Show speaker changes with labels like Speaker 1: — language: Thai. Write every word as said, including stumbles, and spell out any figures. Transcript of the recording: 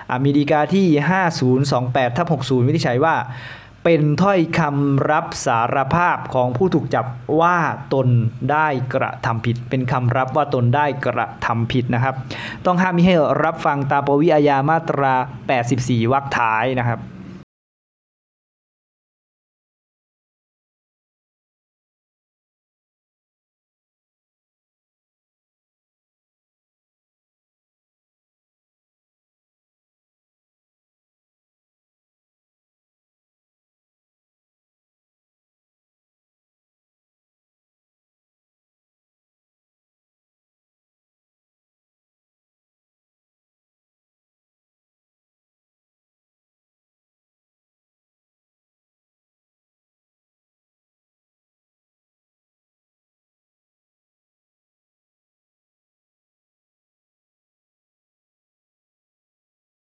Speaker 1: มีฎีกาที่ห้าศูนย์สองแปดทับหกสิบวินิจฉัยว่าเป็นถ้อยคำรับสารภาพของผู้ถูกจับว่าตนได้กระทำผิดเป็นคำรับว่าตนได้กระทำผิดนะครับต้องห้ามมิให้รับฟังตามปวิอาญามาตราแปดสิบสี่วรรคท้ายนะครับ